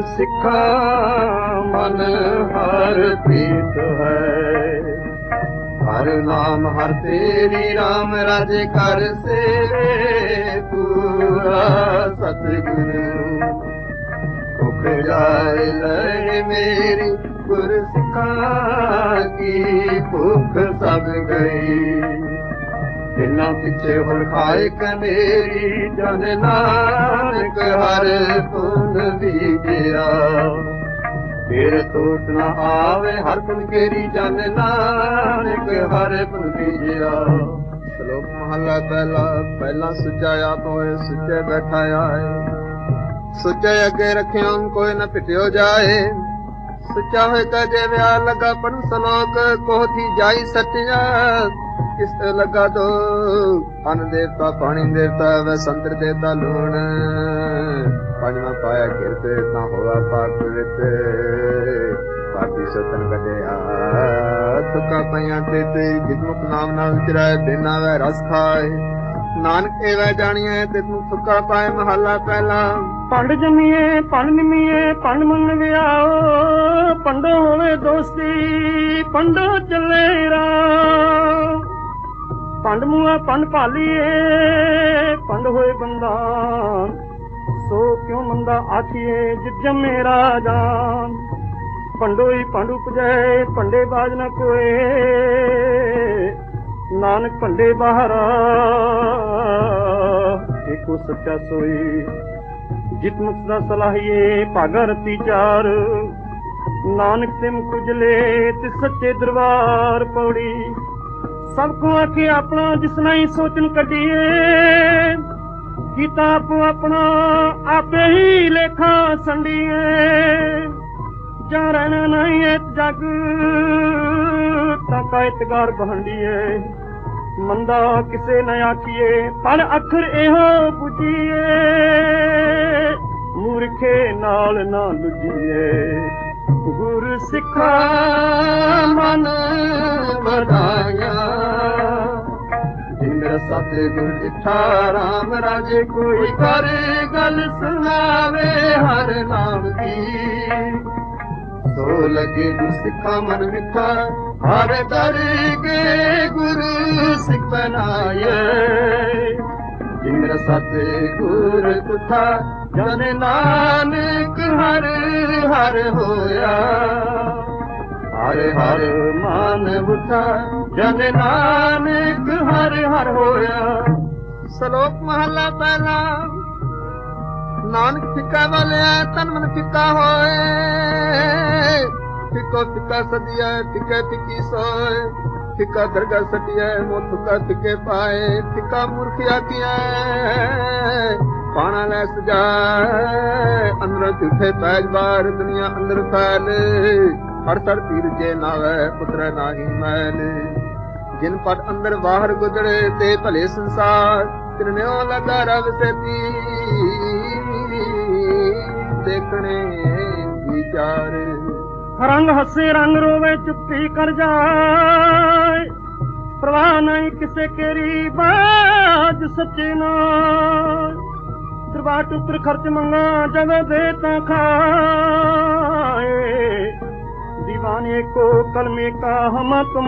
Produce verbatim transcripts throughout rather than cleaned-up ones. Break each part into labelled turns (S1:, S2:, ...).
S1: सिखा मन हर प्रीत है। हर नाम हर तेरी राम राजे कर सेवे पूरा सतगुरु। भुख जाए लय मेरी गुर सिखा की भुख सब गई। बिना पिछे हुर खाए कनेरी जन नानक हर पुन बीजिया। फिर टूट न आवे हर पुन केरी जन नानक हर पुन बीजिया। श्लोक महला पहला। पहला सुचा आप होए सुचे बैठा आए। सुचे अगे रखे कोई न पिटियो जाए। सुचा होए कजे व्या लगा पढ़ श्लोक को थी जाई सटिया। किस लगा दो अन्न देवता पानी देवता व संतर देवता लूण। पंजवा पाया किरत ना होआ पाक वित। पापी सतन कटिया तुका पया तित। जितमुख नाम ना विचराय बिना वह रस खाए। नानक एवं जानिए तितमुख तुका पाए। महला पहला।
S2: पंड जमीए पंड निमीए पंड मन व्याओ। पंडो होवे दोस्ती पंडो चले राम। पंड मुआ पंड पालिए पंड होए बंदा। सो क्यों मंदा आखिए जित जमे राजान। पंडो ही पंड उपजै पंडे बाज न कोए। नानक पंडे बाहरा एको सच्चा सोई। जित मुख दा सलाहिए भागा रती चार। नानक सिम कुजले तिस सच्चे दरबार पौड़ी। सबको आखे अपना जिसना ही सोचन कटिए। कीता आपो अपना आपे ही लेखा संडिए। जा रहना नहीं है जग ताका इतगार बहंडिए। मंदा किसे न आखिए पर अखर एहो बुझिए। मूर्खे नाल ना लुझिए। गुर सिखा मन वधाया। जिन सतगुर दिठा राम राजे कोई कर गल सुनावे हर नाम की। सो लगे गुर सिखा मन मिठा हर दर के गुरु सिख बनाए। जिन सतगुर तुठा जन नानक हर हर होया। हर हर मान उठा जन नानक हर हर होया। श्लोक महला पहला। नानक फिका वालिया तन मन फिका होए। फिको फिका सदिया फिके फिकी सोए। फिका दरगा सटिया मोह थुका फिके पाए। फिका मूर्ख आखिया पाना ले सजाए। अंदर झूठे पैज बार दुनिया अंदर फैल। हर सर तीर जे नावे पुत्र नाही मैल। जिन पट अंदर बाहर गुजरे ते भले संसार। तिरन्यो लगा रव से पी देखने विचार। रंग हसे रंग रोवे चुप्पी कर जाए। प्रवाह नहीं किसे केरी बाज सच्चे नाल। दरबार टुकर खर्च मंगा जब दे ता खाए। दीवाने को कलमे का हम तुम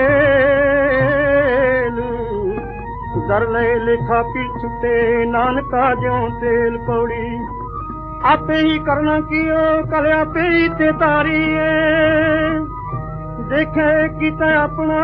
S2: मेल। दर ले लेखा पी छुटे नानका ज्यों तेल पौड़ी। आपे ही करना कियो कल आपे ही ते तारिए। देखे किता अपना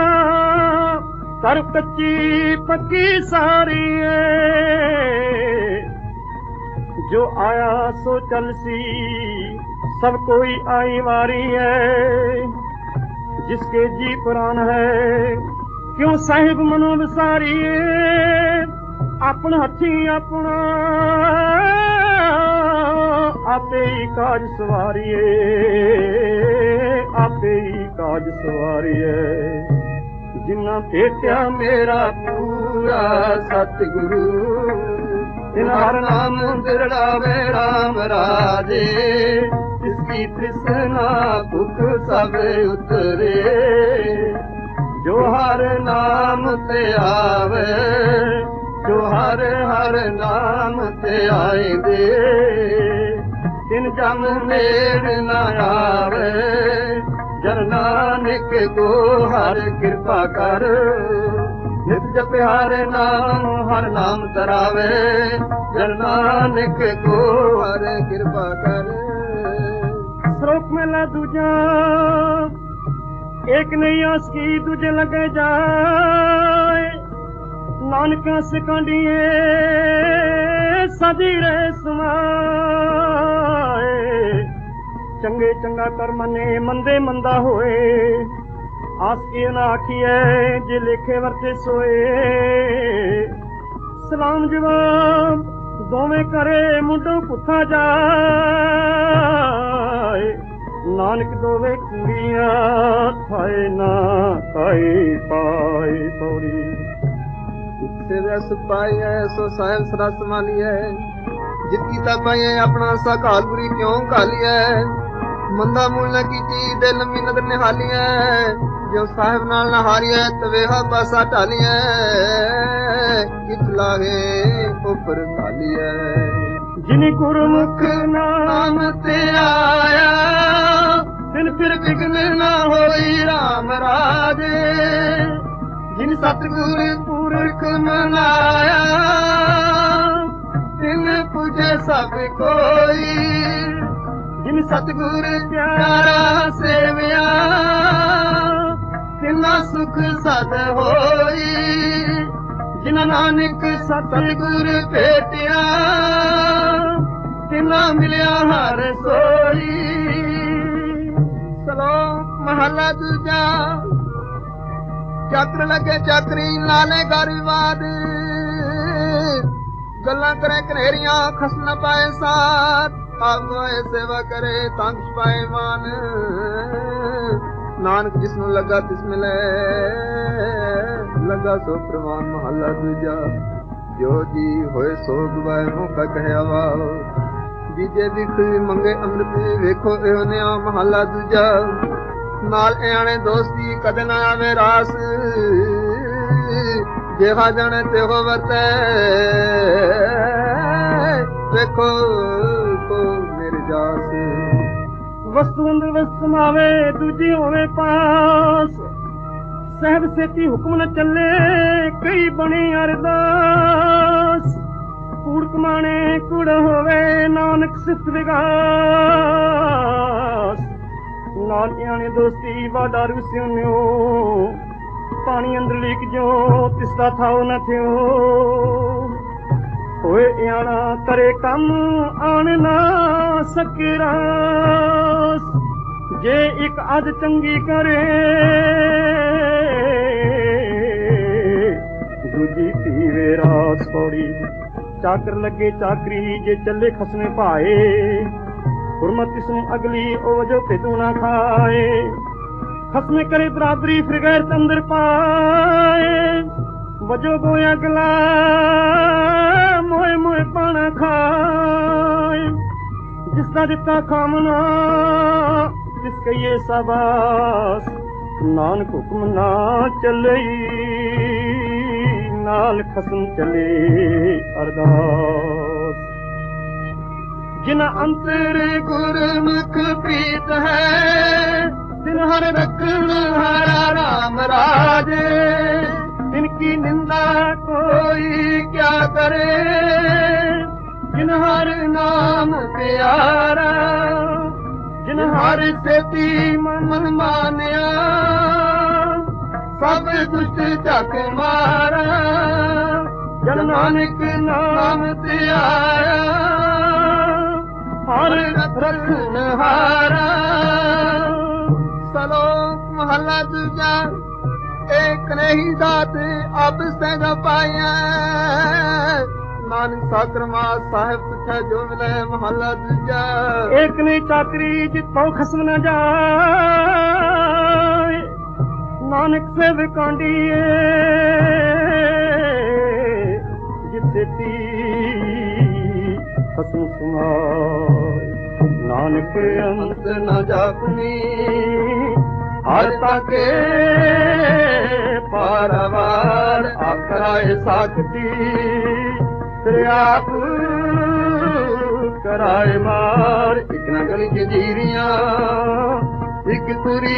S2: कर कच्ची पक्की सारी है। जो आया सो चल सी सब कोई आई वारी है। जिसके जी पुराण है क्यों साहिब मनो विसारी। अपना हथी अपना आपे ही काज सवारिए। आपे ही काज सवारिए। जिन्ना भेटिया मेरा पूरा सतगुरु। इन हर नाम बिरड़ावे राम राजे। इसकी तृष्णा भुख सब उतरे। जो हर नाम ते आवे जो हर हर नाम ते आए दे।
S1: ਦਿਨ ਜਮ ਮੇੜ ਨਾ ਆਵੇ, ਜਨ ਨਾਨਕ ਕੋ ਹਰ ਕਿਰਪਾ ਕਰ। ਨਿਤ ਜਪਿ ਹਰਿ ਨਾਮ ਹਰ ਨਾਮ ਤਰਾਵੇ, ਜਨ ਨਾਨਕ ਕੋ ਹਰ ਕਿਰਪਾ ਕਰ।
S2: ਸ਼ਲੋਕ ਮਹਿਲਾ ਦੂਜਾ। ਏਕ ਨਹੀਂ ਆਸ ਕੀ ਦੂਜੇ ਲਗੇ ਜਾਏ, ਨਾਨਕ ਸਿਕਾਂਡੀਏ ਸਦੀ ਰਹਿ ਸਮਾਏ। ਚੰਗੇ ਚੰਗਾ ਕਰ ਮੰਨੇ, ਮੰਦੇ ਮੰਦਾ ਹੋਏ, ਆਸ ਕੀ ਨਾ ਆਖੀਐ ਜੇ ਲੇਖੇ ਵਰਤੇ ਸੋਏ। ਸਲਾਮ ਜਵਾਬ ਦੋਵੇਂ ਕਰੇ ਮੁੰਡੋ ਪੁੱਠਾ ਜਾਏ, ਨਾਨਕ ਦੋਵੇਂ ਕੁੜੀਆਂ ਖਾਏ ਨਾ ਖਾਏ ਪਾਏ ਪੌੜੀ।
S1: ਜਿੱਥੇ ਰਸ ਪਾਈਐ ਸੋ ਸਾਹਿਬ ਸਰਸ ਮਾਲੀਐ, ਜਿਤ ਕੀਤਾ ਪਾਈਐ ਆਪਣਾ ਸਾ ਘਾਲ ਬੁਰੀ ਕਿਉਂ ਘਾਲੀਐ। ਮੰਦਾ ਮੂਲ ਨ ਕੀਤੀ ਦੇ ਲੰਮੀ ਨਦਰ ਨਿਹਾਲੀਐ, ਜੋ ਸਾਹਿਬ ਨਾਲ ਨਾ ਹਾਰੀਐ ਤਵੇਹਾ ਪਾਸਾ ਢਾਲੀਐ। ਕਿਛ ਲਾਹੇ ਉਪਰ ਘਾਲੀਐ,
S2: ਜਿਨੀ ਗੁਰਮੁਖ
S1: ਨਾਮ ਤੇ ਆਇਆ, ਤਿਨ ਫਿਰ ਬਿਗਨ ਨਾ ਹੋਈ ਰਾਮ ਰਾਜੇ। ਜਿਨ ਸਤਿਗੁਰ ਪੁਰਖ ਮਨਾਇਆ, ਤਿਨ ਪੁਜੇ ਸਭ ਕੋਈ। ਜਿਨ ਸਤਿਗੁਰ ਪਿਆਰਾ ਸੇਵਿਆ, ਤਿਨਾ ਸੁਖ ਸਦ ਹੋਈ। ਜਿਨਾ ਨਾਨਕ ਸਤਿਗੁਰ ਭੇਟਿਆ, ਤਿਨਾ ਮਿਲਿਆ ਹਰ ਸੋਈ। ਸਲੋਕ ਮਹਲਾ ਦੂਜਾ। ਚੱਕਰ ਲੱਗੇ ਚਾਕਰੀ ਲਾਲੇ ਘਰ ਵਿਵਾਦ, ਗੱਲਾਂ ਕਰੇ ਕਨੇਰੀਆਂ ਖਸ ਨ ਪਾਏ ਸਾਥ। ਆਗੋਏ ਸੇਵਾ ਕਰੇ ਤੰਗ ਛਪਾਏ ਮਾਨ, ਨਾਨਕ ਜਿਸ ਨੂੰ ਲੱਗਾ ਤਿਸ ਮਿਲੇ, ਲੱਗਾ ਸੋ ਪ੍ਰਵਾਨ। ਮਹਲਾ ਦੂਜਾ। ਜੋ ਜੀ ਹੋਏ ਸੋ ਗਵਾਏ ਮੌਕਾ ਕਹਿਆ ਵਾਓ, ਜੀਜੇ ਵਿਖ ਮੰਗੇ ਅੰਮ੍ਰਿਤ ਵੇਖੋ ਇਹੋ ਨਿਆ। ਮਹਲਾ ਦੂਜਾ। ਨਾਲ ਇਆਣੇ ਦੋਸਤੀ ਕਦੇ ਨਾ ਆਵੇ ਰਾਸ, ਜਿਹਾ ਜਾਣੇ ਤਿਹੋ ਵਰਤੈ ਵੇਖੋ ਕੋ ਮੇਰੇ ਜਾਸ।
S2: ਵਸਤੂ ਅੰਦਰ ਵਸਤ ਸਮਾਵੇ ਦੂਜੀ ਹੋਵੇ ਪਾਸ, ਸਹਿਬ ਸੇਤੀ ਹੁਕਮ ਨ ਚੱਲੇ ਕਈ ਬਣੀ ਅਰਦਾਸ। ਕੂੜ ਕਮਾਣੇ ਕੂੜ ਹੋਵੇ ਨਾਨਕ ਸਿਫਤ ਵਿਗਾਸ, ਨਾਲ ਇਆਣੇ ਦੋਸਤੀ ਵਾਡਾ ਰੁਸਿਓ। ਪਾਣੀ ਅੰਦਰ ਲੀਕ ਜੋ ਤਿਸਦਾ ਥਾਓ ਨ ਥਿਓ, ਹੋਏ ਇਆਣਾ ਕਰੇ ਕੰਮ ਆਣ ਨਾ ਸਕੇ ਰਾਸ। ਜੇ ਇੱਕ ਅੱਜ ਚੰਗੀ ਕਰੇ ਦੂਜੀ ਪੀਵੇ ਰਾਸ ਪੌੜੀ। ਚਾਕਰ ਲੱਗੇ ਚਾਕਰੀ ਜੇ ਚੱਲੇ ਖਸਮੇ ਭਾਏ, ਹੁਰਮਤ ਇਸਨੂੰ ਅਗਲੀ ਉਹ ਜੋ ਭੇਦੂ ਨਾ ਖਾਏ। ਖਸਮੇ ਕਰੇ ਬਰਾਬਰੀ ਫਿਰ ਗੈਰ ਅੰਦਰ ਪਾਏ, ਵਜੋ ਗੋਇਆ ਅਗਲਾ ਮੋਏ ਮੋਏ ਪਾਣਾ ਖਾਏ। ਜਿਸਦਾ ਦਿੱਤਾ ਖਾਮਨਾ ਤਿਸ ਕਹੀਏ ਸਾਬਾਸ, ਨਾਨਕ ਹੁਕਮ ਨਾ ਚੱਲਈ ਨਾਲ ਖਸਮ ਚਲੇ ਅਰਦਾਸ। ਜਿਨਾ ਅੰਤਰ ਗੁਰਮੁਖ ਪ੍ਰੀਤ ਹੈ, ਤਿਨ ਹਰ ਰਖਣ ਹਾਰਾ ਰਾਮ ਰਾਜੇ। तिनकी निंदा कोई क्या करे, जिन हर नाम प्यारा। जिन हर सेती मन मानिया, सब दुष्ट झक मारा। जन नानक नाम ते आया, हर रखन हारा। सलोक महला दूजा। एक नहीं दात अब सैन पाया, नानक साकरमा साहिब पुछा जो मिले। महला दूजा। एक नहीं चाकरी जितो खसम न जाए, नानक से विकांडिए जिसे ती खसम सुनाए। नानक अंत न जापनी हर ताके पारावार। आखराए साखती फिर आप
S1: कराए मार एक नगल की जीरियां एक तुरी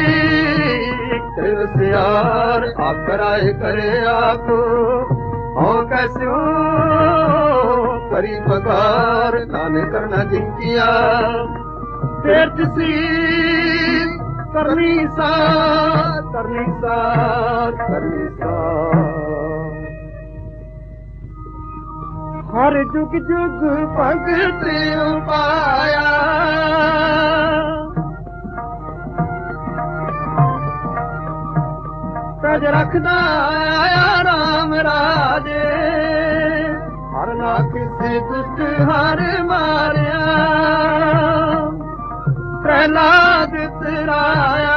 S1: यार आप कराए करे आप हो कैसे हो करी पगार नाने करना जिनकिया फिर किसी करनी सार करनी सार करनी सार हर जुग जुग भगत पाया तज रखदा आया राम राजे हर ना किसी दुष्ट हर मारिया प्रहलाद तराया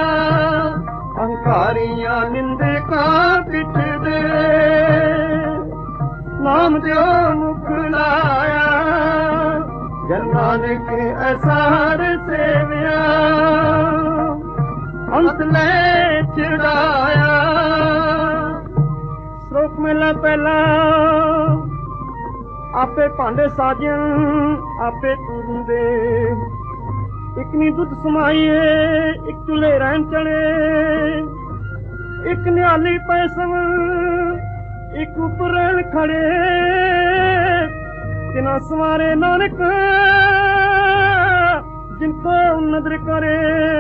S1: अहंकारियां निंदका पिठ दे नाम दियो मुख लाया जन नानक ऐसा हर सेविया अंत ले चिड़ाया श्लोक मेला पहला आपे भांडे साजन आपे तुरंदे एक नी दुध समाइए एक चूल्हे रहन चढ़े एक निहाली पैसव एक ऊपर खड़े तिना सवारे नानक जिनको नजर करे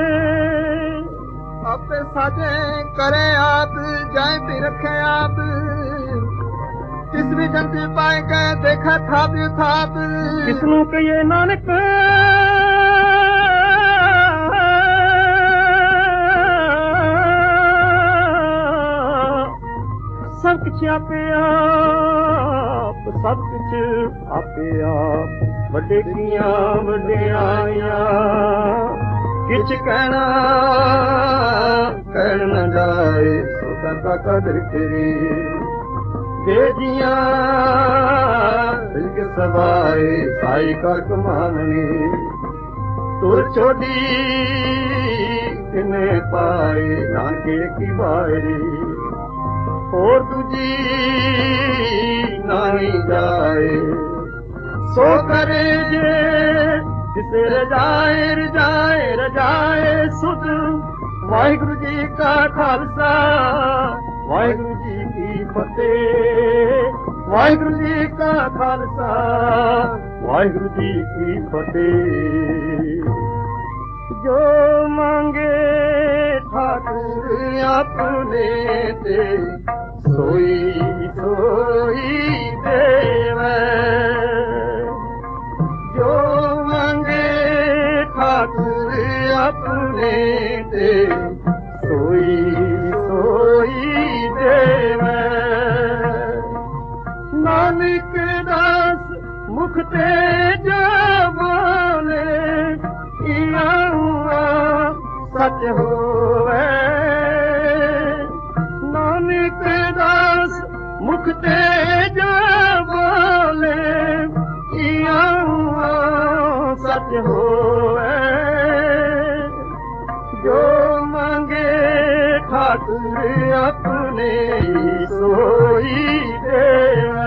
S1: आपे साजे करे आप जाए भी रखे आप किस भी जंती पाए के देखा था भी था किसनू कहिए नानक सब कुछ आपे आप सब कुछ आपे आप वड्डे किया वड्डे आया किछ कहना कहन न जाए सो करता कदर करी दे जिया के सवाए साई कर कमानी तुर छोड़ी किने पाए नानके की बारी और दूजी नानी जाए सो करे जे जिसे रजाए रजाए रजाए सुध वाहिगुरु जी का खालसा वाहिगुरु जी की फतेह वाहिगुरु जी का खालसा वाहिगुरु जी की फतेह जो मांगे ठाकुर अपने ते सोई सोई देवे जो मांगे ठाकुर अपने ते सोई सोई देवे नानक दास मुख ते जो बोले सच होवे नानक दास मुख ते जो बोले सच होवे जो मांगे ठाकुर अपने सोई देवे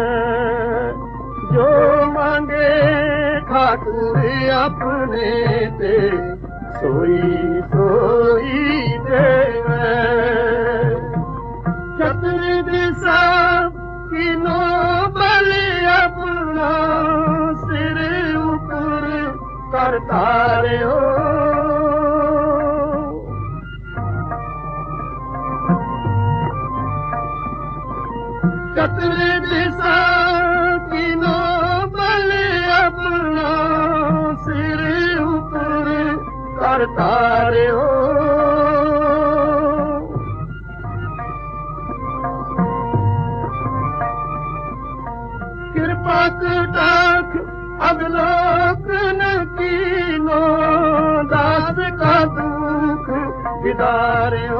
S1: जो मांगे ठाकुर अपने ते सोई सोई देवे छतरी दिशा किनो बलि अपना सिर ऊपर करता रे हो छतरी दिशा किनो बलि अपना सिर ऊपर करता रे हो कृपा कटाख अवलोकन कीनो दास का दुख विदारे हो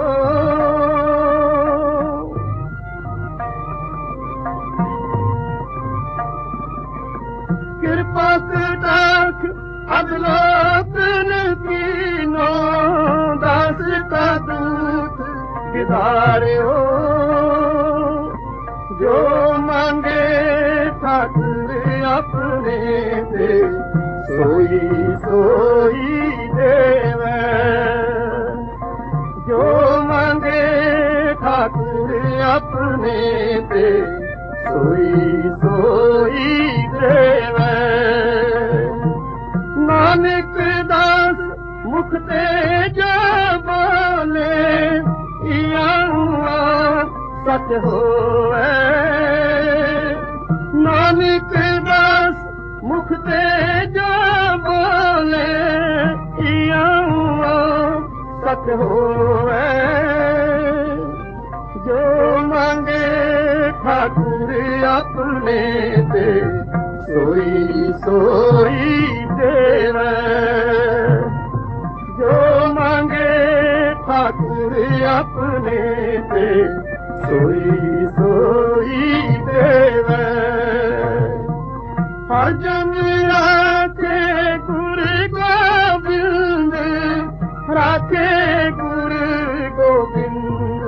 S1: कृपा कटाख अवलोकन कीनो दास का दुख विदारे हो जो मांगे ठाकुर अपने
S2: सोई सोई देवे जो मांगे ठाकुर अपने ते सोई सोई देवे नानक दास मुख ते जो बोले सच होवे नानक दास मुख ते जो बोले सच होवे जो मांगे ठाकुर अपने ते सोई सोई देवे जो मांगे ठाकुर अपने ते सोई सोई देवे हर जन राखे गुरु गोविंद राखे गुरु गोविंद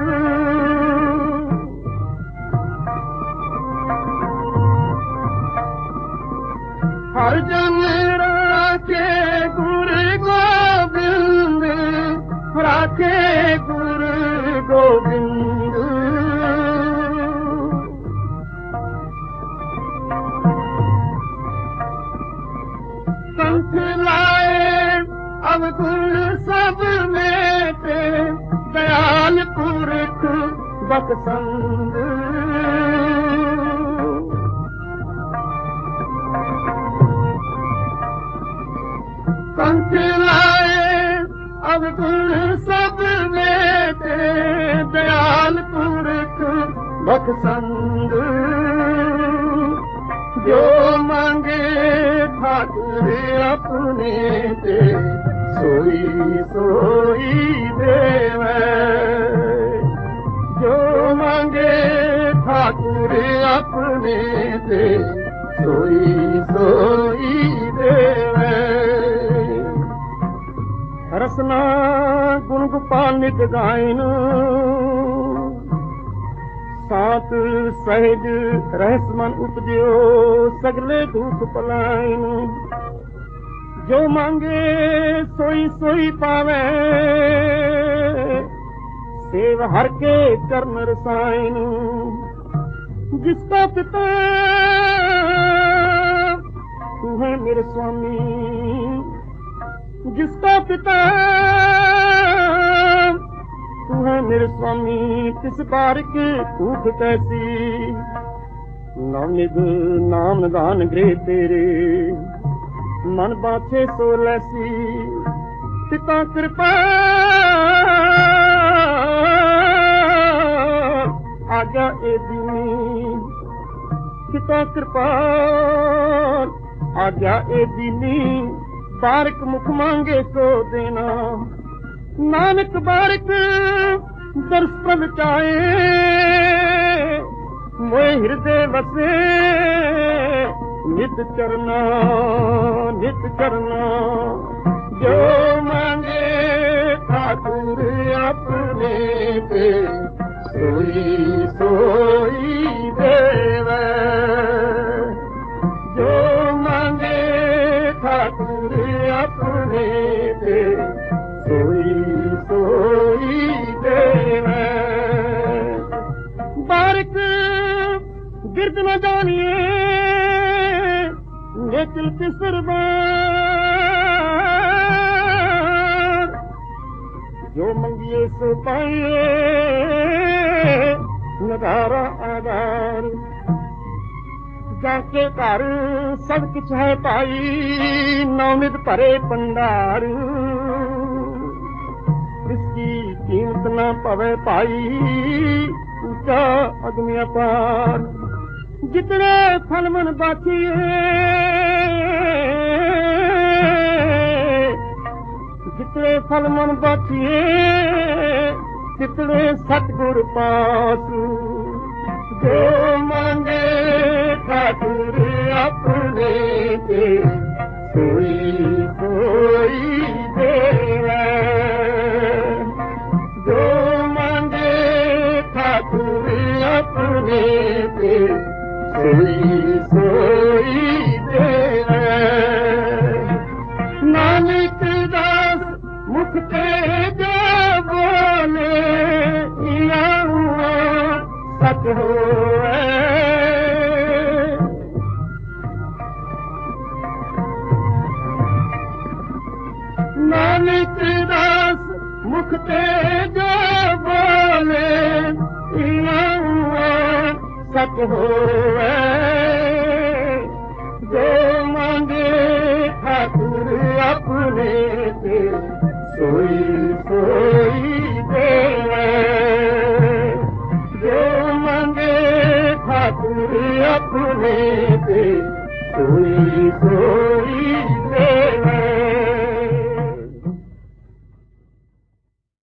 S2: हर जन राखे गुरु गोविंद राखे गुरु गोविंद संत लाए अवगुण सब में ते दयाल पुरख बख्शंद संत लाए अवगुण सब में ते दयाल पुरख बख्शंद जो मांगे ठाकुर अपने ते सोई सोई देवे जो मांगे ठाकुर अपने ते सोई सोई देवे रसना गुण गोपाल नित गायन सात सहज रहस मन उपजो सगले दुख पलायन जो मांगे सोई सोई पावे सेव हर के चरण रसायन जिसका पिता तू है मेरे स्वामी जिसका पिता तू है मेरे स्वामी किस बार के भूख कैसी नवनिध नाम दान गृह तेरे मन बाछे सो लैसी पिता कृपा आज्ञा ए दीनी पिता कृपा आज्ञा ए दीनी बारिक मुख मांगे सो देना नानक बारिक दर्श प्रभ चाहे मोए हृदय बसे नित चरना नित चरना जो मांगे ठाकुर अपने पे सोई सोई देवे जो मांगे ठाकुर अपने पे सोई सोई देवे बारिक गिरद न जानिए नेचल तिसरबार जो मंगिए सो पाइए नगारा आधार जाके घर सब कुछ है पाई नौनिध भरे भंडार इसकी कीमत न पवे पाई ऊंचा अग्निया पार जितने फल मन बाछिए जितने फल मन बाछिए तितने सतगुर पास जो मांगे ठाकुर अपने से सोई सोई देवे जो मांगे ठाकुर अपने से सोई सोई देवे होवे नानक दास मुख ते जो बोले सत होवे जो मांगे ठाकुर अपने ते सोई सोई देवे जो मांगे ठाकुर अपने ते सोई सोई